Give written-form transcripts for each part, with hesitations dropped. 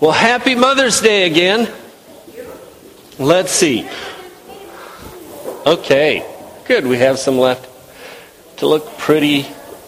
Well, happy Mother's Day again. Let's see. Okay, good. We have some left to look pretty.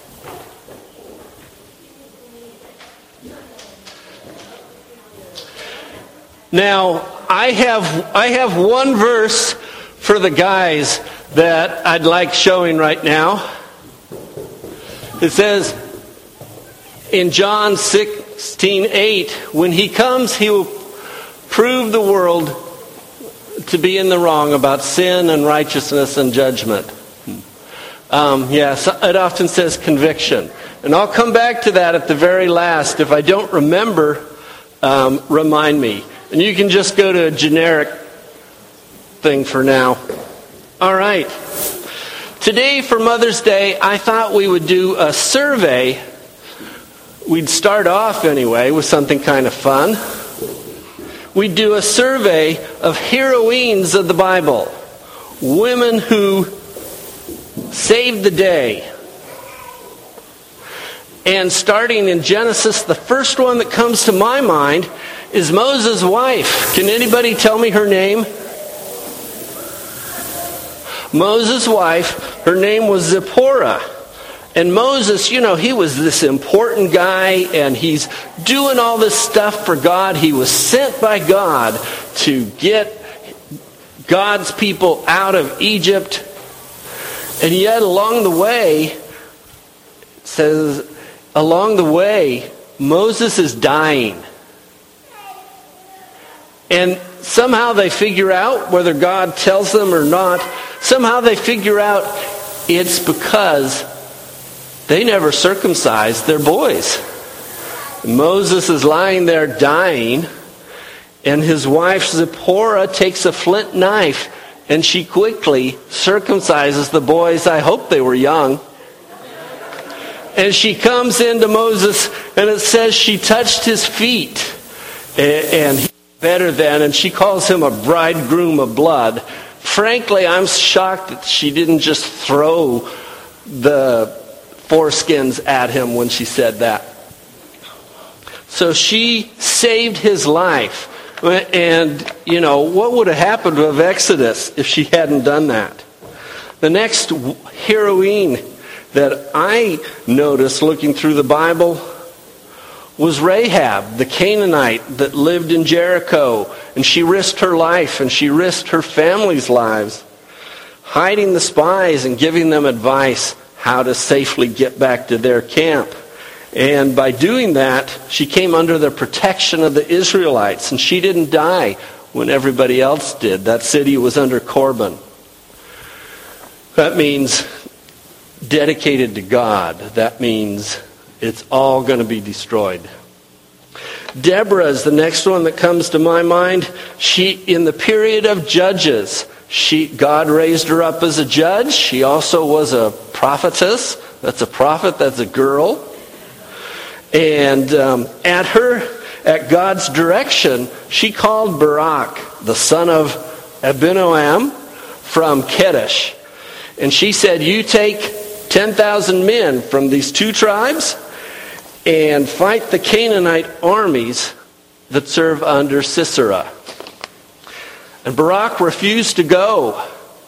Now, I have one verse for the guys that I'd like showing right now. It says in John 16:8, when he comes, he will prove the world to be in the wrong about sin and righteousness and judgment. Yes, it often says conviction. And I'll come back to that at the very last. If I don't remember, remind me. And you can just go to a generic thing for now. All right. Today for Mother's Day, I thought we would do a survey. We'd start off anyway with something kind of fun. We'd do a survey of heroines of the Bible. Women who saved the day. And starting in Genesis, the first one that comes to my mind is Moses' wife. Can anybody tell me her name? Moses' wife, her name was Zipporah. And Moses, he was this important guy, and he's doing all this stuff for God. He was sent by God to get God's people out of Egypt. And yet along the way, it says, along the way, Moses is dying. And somehow they figure out, whether God tells them or not, somehow they figure out it's because they never circumcised their boys. Moses is lying there dying, and his wife Zipporah takes a flint knife, and she quickly circumcises the boys. I hope they were young. And she comes into Moses, and it says she touched his feet, and he's better than, and she calls him a bridegroom of blood. Frankly, I'm shocked that she didn't just throw the foreskins at him when she said that. So she saved his life. And, what would have happened of Exodus if she hadn't done that? The next heroine that I noticed looking through the Bible was Rahab, the Canaanite that lived in Jericho. And she risked her life, and she risked her family's lives, hiding the spies and giving them advice how to safely get back to their camp. And by doing that, she came under the protection of the Israelites, and she didn't die when everybody else did. That city was under Corban. That means dedicated to God. That means it's all going to be destroyed. Deborah is the next one that comes to my mind. She, in the period of Judges, God raised her up as a judge. She also was a prophetess. That's a prophet. That's a girl. And at God's direction, she called Barak, the son of Abinoam, from Kedesh. And she said, you take 10,000 men from these two tribes and fight the Canaanite armies that serve under Sisera. And Barak refused to go.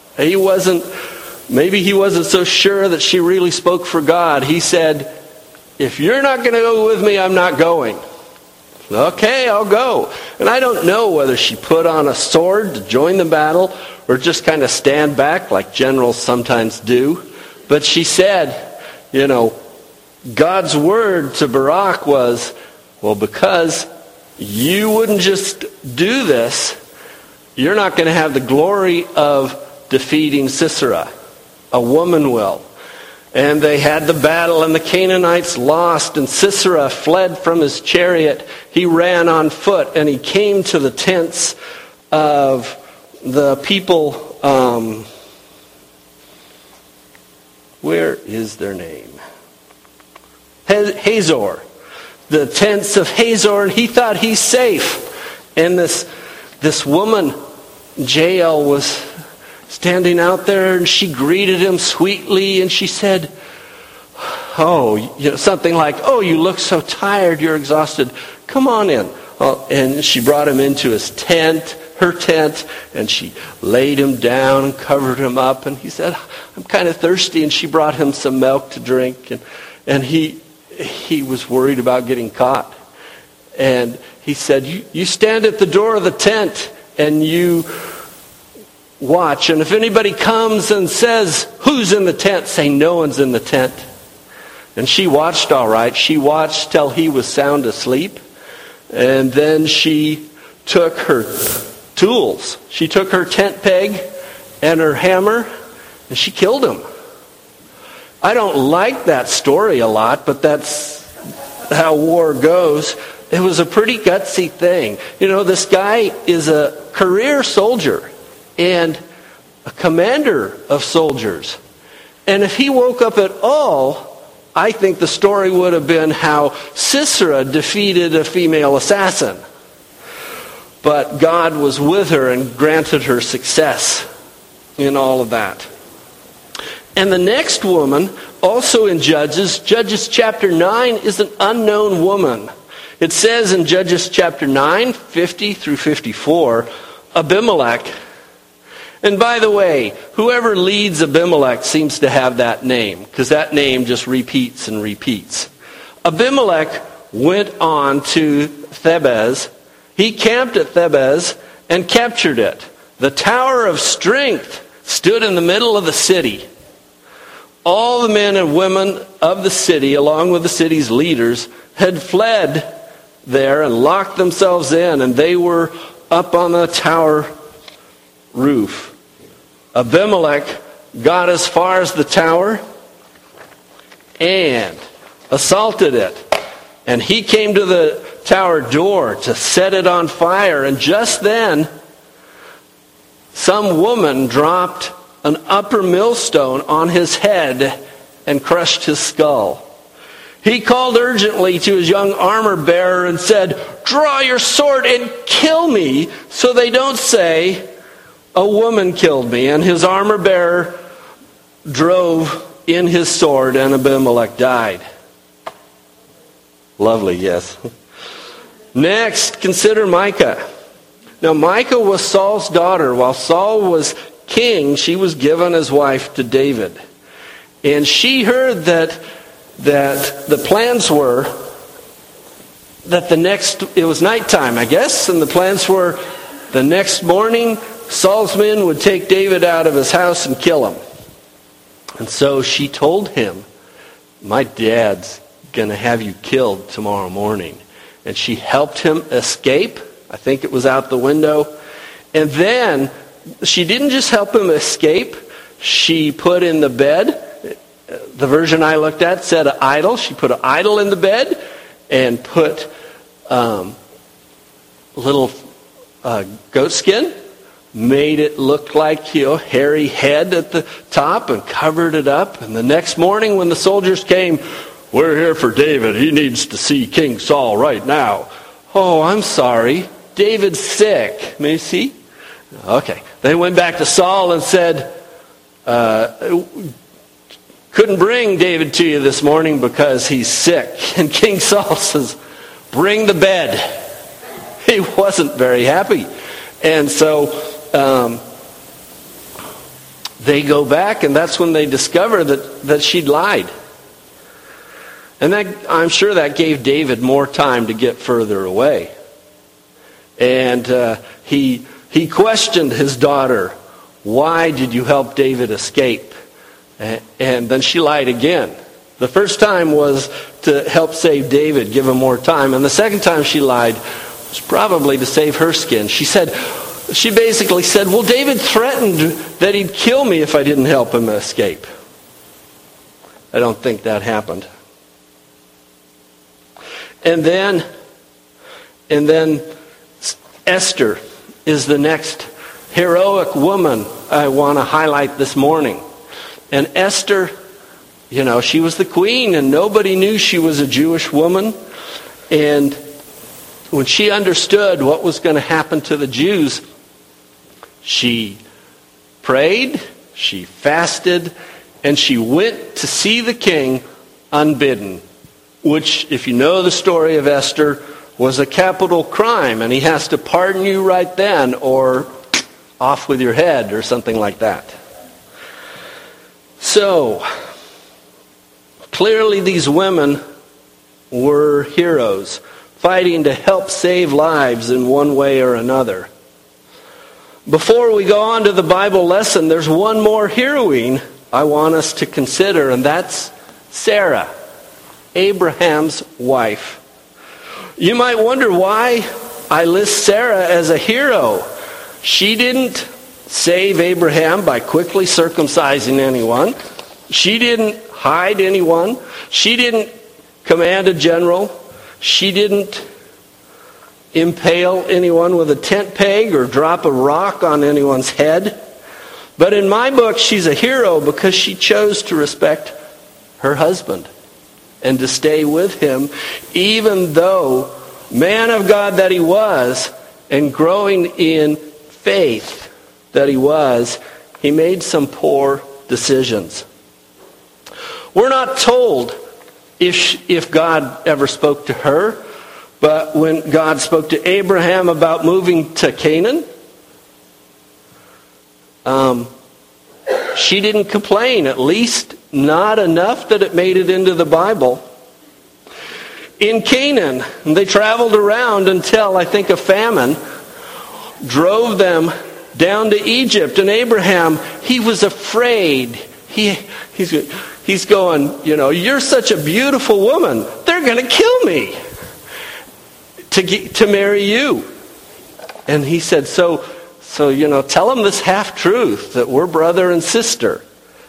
Maybe he wasn't so sure that she really spoke for God. He said, if you're not going to go with me, I'm not going. Okay, I'll go. And I don't know whether she put on a sword to join the battle or just kind of stand back like generals sometimes do. But she said, God's word to Barak was, well, because you wouldn't just do this, you're not going to have the glory of defeating Sisera. A woman will. And they had the battle, and the Canaanites lost, and Sisera fled from his chariot. He ran on foot, and he came to the tents of the people. Where is their name? Hazor. The tents of Hazor, and he thought he's safe. And this woman, Jael, was standing out there, and she greeted him sweetly, and she said, something like, oh, you look so tired, you're exhausted. Come on in. and she brought him into his tent, her tent, and she laid him down and covered him up. And he said, I'm kind of thirsty. And she brought him some milk to drink. And he was worried about getting caught. And he said, you stand at the door of the tent and you watch. And if anybody comes and says, who's in the tent? Say, no one's in the tent. And she watched all right. She watched till he was sound asleep. And then she took her tools. She took her tent peg and her hammer, and she killed him. I don't like that story a lot, but that's how war goes. It was a pretty gutsy thing. You know, this guy is a career soldier and a commander of soldiers. And if he woke up at all, I think the story would have been how Sisera defeated a female assassin. But God was with her and granted her success in all of that. And the next woman, also in Judges chapter 9, is an unknown woman. It says in Judges chapter 9, 50 through 54, Abimelech. And by the way, whoever leads Abimelech seems to have that name, because that name just repeats and repeats. Abimelech went on to Thebez. He camped at Thebez and captured it. The Tower of Strength stood in the middle of the city. All the men and women of the city, along with the city's leaders, had fled there and locked themselves in, and they were up on the tower roof. Abimelech got as far as the tower and assaulted it. And he came to the tower door to set it on fire. And just then, some woman dropped an upper millstone on his head and crushed his skull. He called urgently to his young armor bearer and said, "Draw your sword and kill me, so they don't say, 'A woman killed me.'" And his armor bearer drove in his sword, and Abimelech died. Lovely, yes. Next, consider Micah. Now, Micah was Saul's daughter. While Saul was king, she was given as wife to David. And she heard that the plans were that it was nighttime, I guess, and the plans were the next morning, Saul's men would take David out of his house and kill him. And so she told him, "My dad's going to have you killed tomorrow morning." And she helped him escape. I think it was out the window. And then she didn't just help him escape. She put in the bed, the version I looked at said an idol. She put an idol in the bed and put little goat skin, made it look like, hairy head at the top, and covered it up. And the next morning when the soldiers came, "We're here for David. He needs to see King Saul right now." "Oh, I'm sorry. David's sick." May you see? Okay. They went back to Saul and said, "Couldn't bring David to you this morning because he's sick." And King Saul says, "Bring the bed." He wasn't very happy. And so they go back, and that's when they discover that she'd lied. And I'm sure that gave David more time to get further away. And he questioned his daughter, "Why did you help David escape?" And then she lied again. The first time was to help save David, give him more time. And the second time she lied was probably to save her skin. She basically said, "Well, David threatened that he'd kill me if I didn't help him escape." I don't think that happened. And then Esther is the next heroic woman I want to highlight this morning. And Esther, she was the queen, and nobody knew she was a Jewish woman. And when she understood what was going to happen to the Jews, she prayed, she fasted, and she went to see the king unbidden. Which, if you know the story of Esther, was a capital crime, and he has to pardon you right then, or off with your head, or something like that. So, clearly these women were heroes, fighting to help save lives in one way or another. Before we go on to the Bible lesson, there's one more heroine I want us to consider, and that's Sarah, Abraham's wife. You might wonder why I list Sarah as a hero. She didn't save Abraham by quickly circumcising anyone. She didn't hide anyone. She didn't command a general. She didn't impale anyone with a tent peg or drop a rock on anyone's head. But in my book, she's a hero because she chose to respect her husband and to stay with him, even though, man of God that he was, and growing in faith that he was, he made some poor decisions. We're not told if God ever spoke to her, but when God spoke to Abraham about moving to Canaan, she didn't complain, at least not enough that it made it into the Bible. In Canaan, they traveled around until, I think, a famine drove them down to Egypt. And Abraham, he was afraid. He's going, you're such a beautiful woman. They're going to kill me to marry you. And he said, so tell them this half-truth, that we're brother and sister.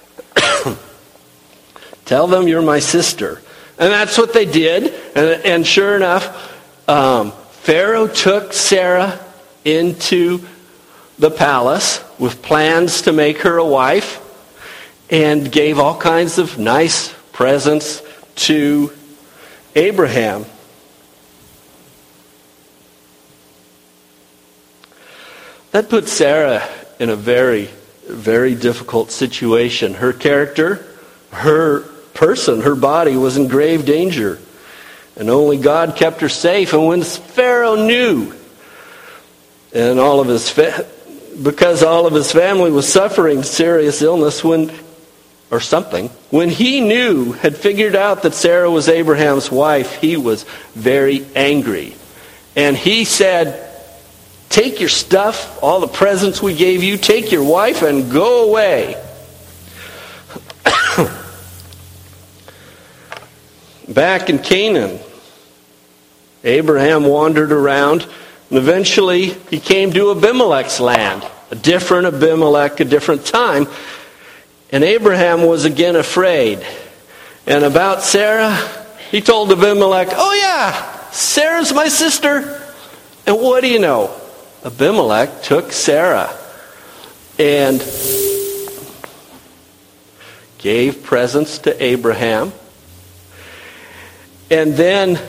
Tell them you're my sister. And that's what they did. And sure enough, Pharaoh took Sarah into the palace with plans to make her a wife and gave all kinds of nice presents to Abraham. That put Sarah in a very, very difficult situation. Her character, her person, her body was in grave danger. And only God kept her safe. And when Pharaoh knew, and because all of his family was suffering serious illness when he knew, had figured out that Sarah was Abraham's wife, he was very angry. And he said, take your stuff, all the presents we gave you, take your wife and go away. Back in Canaan, Abraham wandered around, and eventually he came to Abimelech's land. A different Abimelech, a different time. And Abraham was again afraid. And about Sarah, he told Abimelech, oh yeah, Sarah's my sister. And what do you know? Abimelech took Sarah and gave presents to Abraham. And then,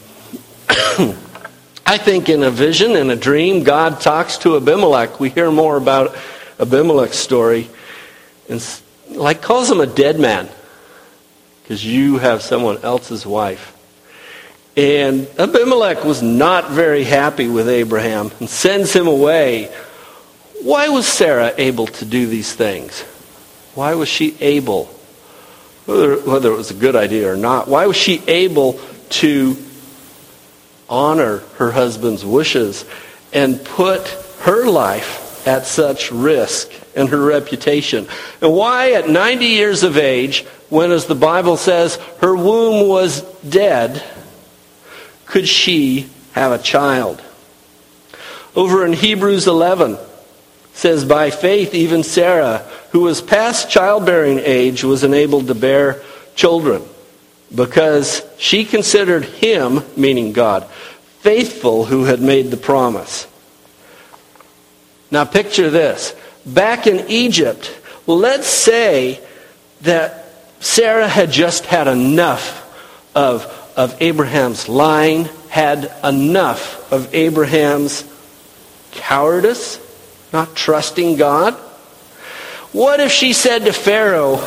I think in a vision, in a dream, God talks to Abimelech. We hear more about Abimelech's story. And calls him a dead man, because you have someone else's wife. And Abimelech was not very happy with Abraham and sends him away. Why was Sarah able to do these things? Why was she able, whether it was a good idea or not, why was she able to honor her husband's wishes and put her life at such risk and her reputation? And why at 90 years of age, when, as the Bible says, her womb was dead, could she have a child? Over in Hebrews 11, says, by faith even Sarah, who was past childbearing age, was enabled to bear children, because she considered him, meaning God, faithful who had made the promise. Now picture this. Back in Egypt, let's say that Sarah had just had enough of Abraham's lying, had enough of Abraham's cowardice, not trusting God. What if she said to Pharaoh,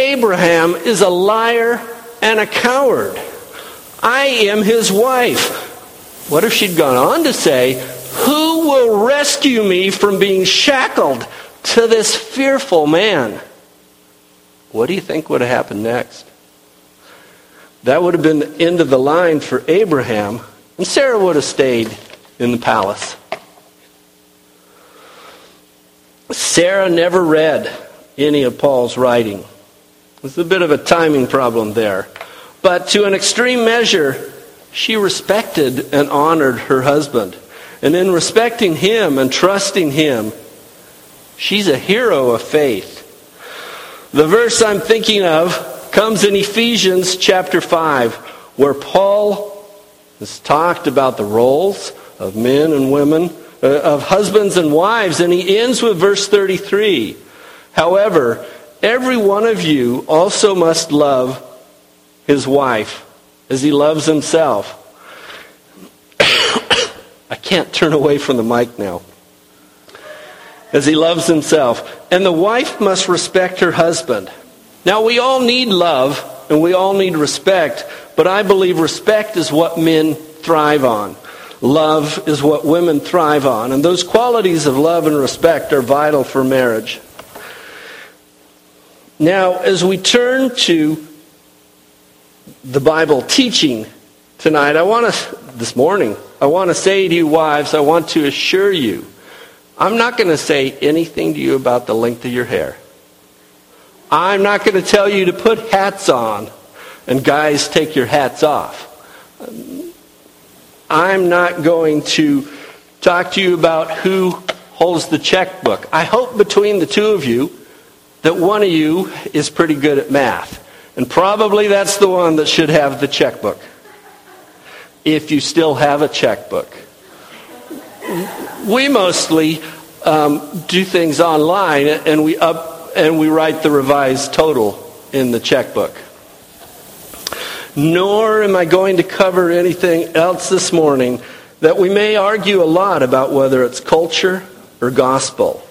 Abraham is a liar and a coward. I am his wife. What if she'd gone on to say, who will rescue me from being shackled to this fearful man? What do you think would have happened next? That would have been the end of the line for Abraham, and Sarah would have stayed in the palace. Sarah never read any of Paul's writing. There's a bit of a timing problem there. But to an extreme measure, she respected and honored her husband. And in respecting him and trusting him, she's a hero of faith. The verse I'm thinking of comes in Ephesians chapter 5, where Paul has talked about the roles of men and women, of husbands and wives, and he ends with verse 33. However, every one of you also must love his wife as he loves himself. I can't turn away from the mic now. As he loves himself. And the wife must respect her husband. Now, we all need love and we all need respect, but I believe respect is what men thrive on. Love is what women thrive on. And those qualities of love and respect are vital for marriage. Now, as we turn to the Bible teaching tonight, I want to say to you wives, I want to assure you, I'm not going to say anything to you about the length of your hair. I'm not going to tell you to put hats on and guys take your hats off. I'm not going to talk to you about who holds the checkbook. I hope between the two of you that one of you is pretty good at math. And probably that's the one that should have the checkbook. If you still have a checkbook. We mostly do things online and we write the revised total in the checkbook. Nor am I going to cover anything else this morning that we may argue a lot about whether it's culture or gospel.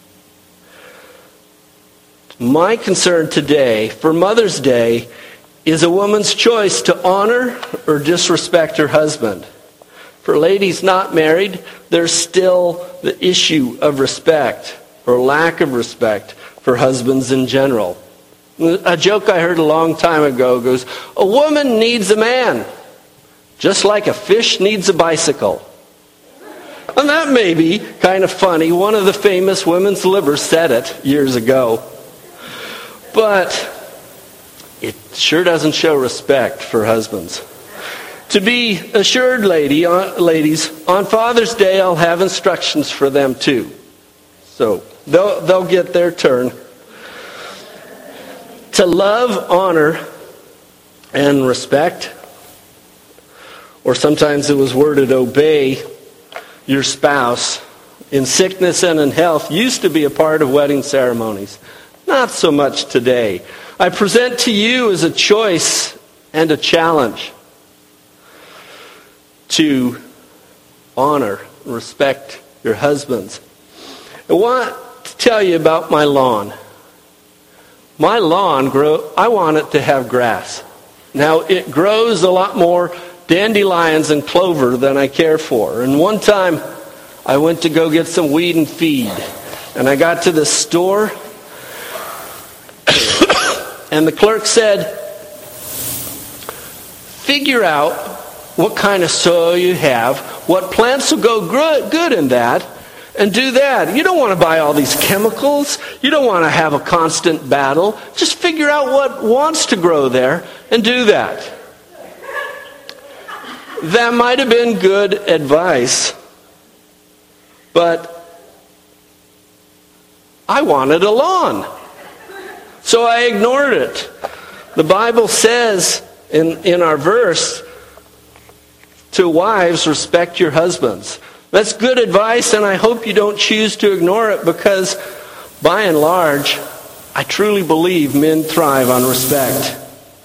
My concern today, for Mother's Day, is a woman's choice to honor or disrespect her husband. For ladies not married, there's still the issue of respect or lack of respect for husbands in general. A joke I heard a long time ago goes, a woman needs a man, just like a fish needs a bicycle. And that may be kind of funny. One of the famous women's livers said it years ago. But it sure doesn't show respect for husbands. To be assured, ladies, on Father's Day I'll have instructions for them too. So they'll get their turn. To love, honor, and respect, or sometimes it was worded obey your spouse in sickness and in health, used to be a part of wedding ceremonies. Not so much today. I present to you as a choice and a challenge to honor and respect your husbands. I want to tell you about my lawn. My lawn, I want it to have grass. Now, it grows a lot more dandelions and clover than I care for. And one time, I went to go get some weed and feed. And I got to the store, and the clerk said, figure out what kind of soil you have, what plants will go good in that, and do that. You don't want to buy all these chemicals. You don't want to have a constant battle. Just figure out what wants to grow there and do that. That might have been good advice, but I wanted a lawn. So I ignored it. The Bible says in our verse, to wives, respect your husbands. That's good advice, and I hope you don't choose to ignore it, because by and large, I truly believe men thrive on respect.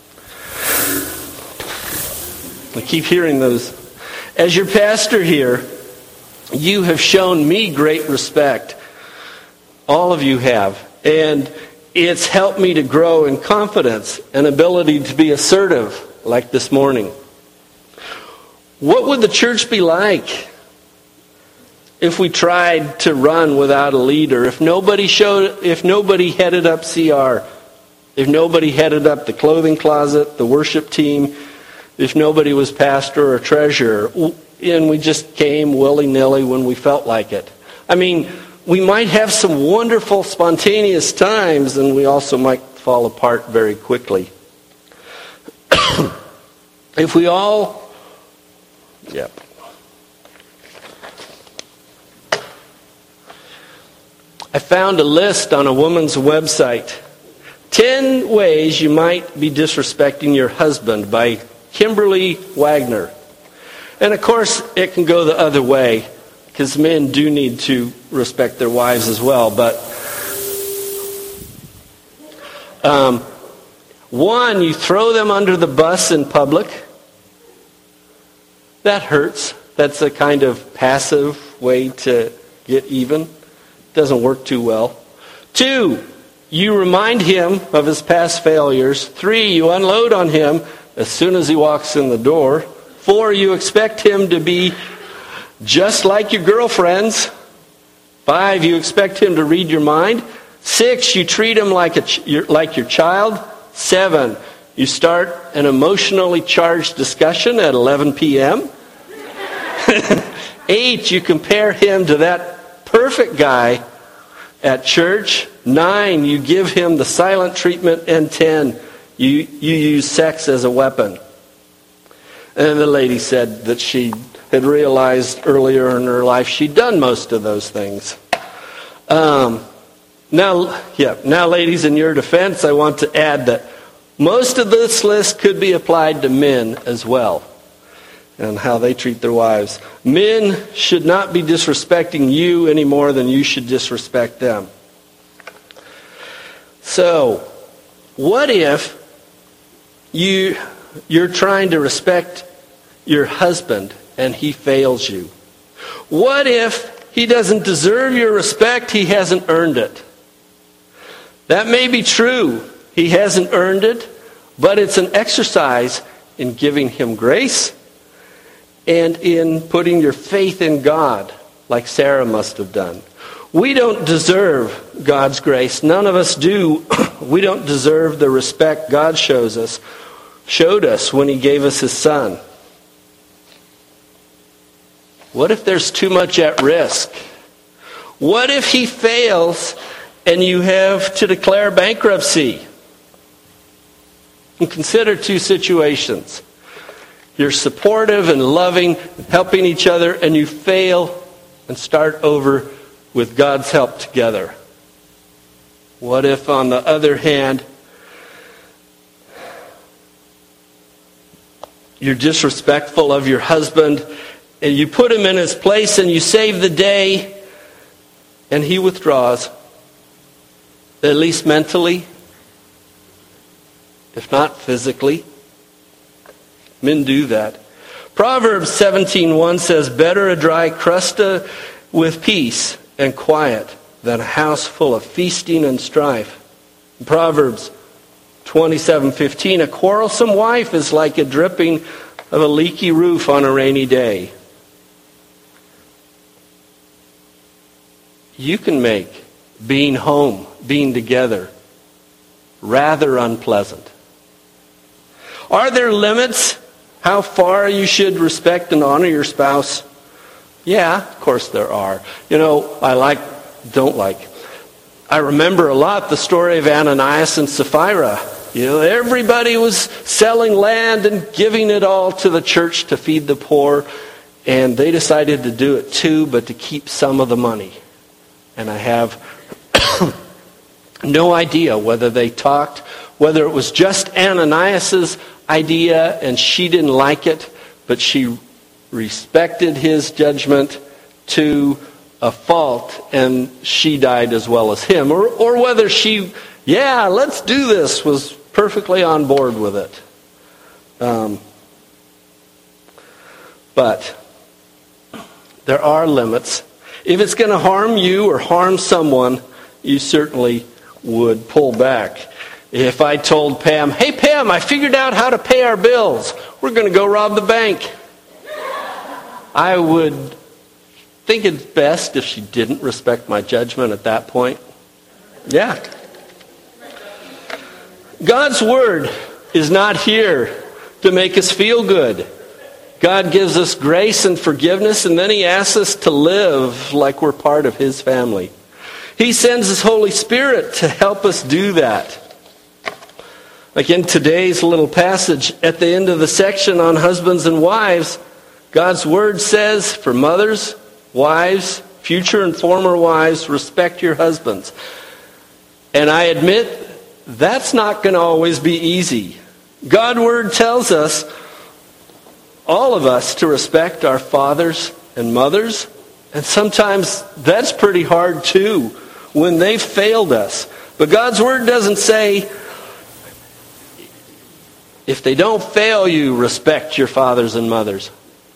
I keep hearing those. As your pastor here, you have shown me great respect. All of you have. And it's helped me to grow in confidence and ability to be assertive, like this morning. What would the church be like if we tried to run without a leader? If nobody headed up CR, if nobody headed up the clothing closet, the worship team, if nobody was pastor or treasurer, and we just came willy-nilly when we felt like it. I mean, we might have some wonderful, spontaneous times, and we also might fall apart very quickly. If we all... Yep. I found a list on a woman's website. 10 ways you might be disrespecting your husband by Kimberly Wagner. And of course, it can go the other way, because men do need to respect their wives as well. But 1, you throw them under the bus in public. That hurts. That's a kind of passive way to get even. Doesn't work too well. 2, you remind him of his past failures. 3, you unload on him as soon as he walks in the door. 4, you expect him to be just like your girlfriends. 5, you expect him to read your mind. 6, you treat him like your child. 7, you start an emotionally charged discussion at 11 p.m. 8, you compare him to that perfect guy at church. 9, you give him the silent treatment. And 10, you use sex as a weapon. And the lady said that she had realized earlier in her life she'd done most of those things. Now, ladies, in your defense, I want to add that most of this list could be applied to men as well, and how they treat their wives. Men should not be disrespecting you any more than you should disrespect them. So, what if you're trying to respect your husband and he fails you? What if he doesn't deserve your respect, he hasn't earned it? That may be true. He hasn't earned it, but it's an exercise in giving him grace and in putting your faith in God, like Sarah must have done. We don't deserve God's grace. None of us do. We don't deserve the respect God showed us when he gave us his son. What if there's too much at risk? What if he fails and you have to declare bankruptcy? And consider 2 situations. You're supportive and loving, helping each other, and you fail and start over with God's help together. What if, on the other hand, you're disrespectful of your husband and you put him in his place and you save the day and he withdraws, at least mentally, if not physically? Men do that. Proverbs 17:1 says, "Better a dry crust with peace and quiet than a house full of feasting and strife." Proverbs 27:15, "A quarrelsome wife is like a dripping of a leaky roof on a rainy day." You can make being home, being together, rather unpleasant. Are there limits how far you should respect and honor your spouse? Yeah, of course there are. I remember a lot the story of Ananias and Sapphira. Everybody was selling land and giving it all to the church to feed the poor. And they decided to do it too, but to keep some of the money. And I have no idea whether they talked, whether it was just Ananias' idea and she didn't like it, but she respected his judgment to a fault and she died as well as him. Or whether she, let's do this, was perfectly on board with it. But there are limits. If it's going to harm you or harm someone, you certainly would pull back. If I told Pam, "Hey Pam, I figured out how to pay our bills. We're going to go rob the bank." I would think it's best if she didn't respect my judgment at that point. Yeah. God's word is not here to make us feel good. God gives us grace and forgiveness, and then he asks us to live like we're part of his family. He sends his Holy Spirit to help us do that. Like in today's little passage, at the end of the section on husbands and wives, God's word says, for mothers, wives, future and former wives, respect your husbands. And I admit, that's not going to always be easy. God's word tells us, all of us, to respect our fathers and mothers. And sometimes that's pretty hard too, when they've failed us. But God's word doesn't say, if they don't fail you, respect your fathers and mothers.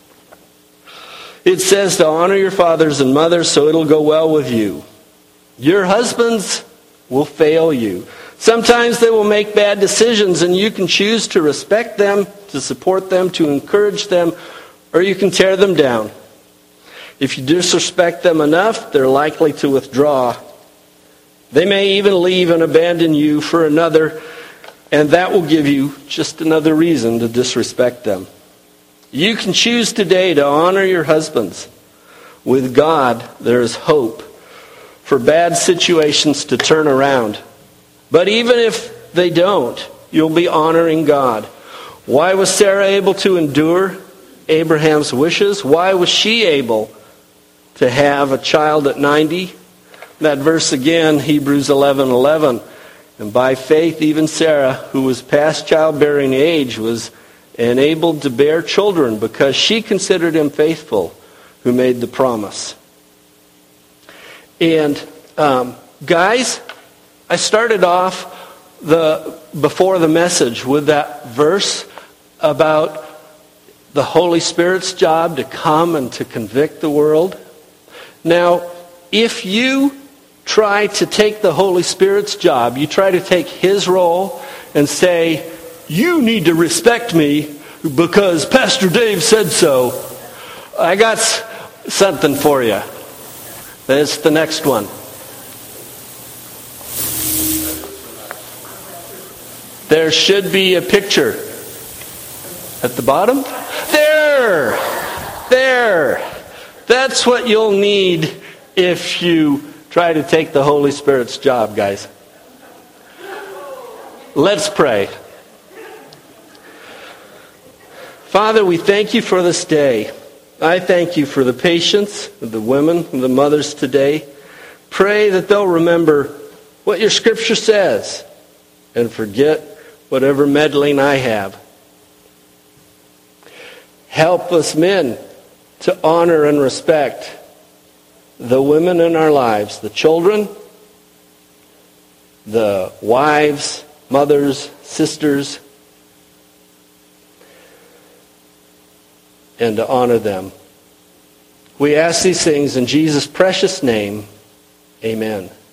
It says to honor your fathers and mothers so it'll go well with you. Your husbands will fail you. Sometimes they will make bad decisions, and you can choose to respect them, to support them, to encourage them, or you can tear them down. If you disrespect them enough, they're likely to withdraw. They may even leave and abandon you for another, and that will give you just another reason to disrespect them. You can choose today to honor your husbands. With God, there is hope for bad situations to turn around. But even if they don't, you'll be honoring God. Why was Sarah able to endure Abraham's wishes? Why was she able to have a child at 90? That verse again, Hebrews 11:11. And by faith, even Sarah, who was past childbearing age, was enabled to bear children because she considered him faithful who made the promise. And guys, I started off before the message with that verse about the Holy Spirit's job to come and to convict the world. Now, if you try to take the Holy Spirit's job, you try to take his role and say, you need to respect me because Pastor Dave said so, I got something for you. That's the next one. There should be a picture at the bottom. There! That's what you'll need if you try to take the Holy Spirit's job, guys. Let's pray. Father, we thank you for this day. I thank you for the patience of the women and the mothers today. Pray that they'll remember what your scripture says and forget whatever meddling I have. Help us men to honor and respect the women in our lives, the children, the wives, mothers, sisters, and to honor them. We ask these things in Jesus' precious name. Amen.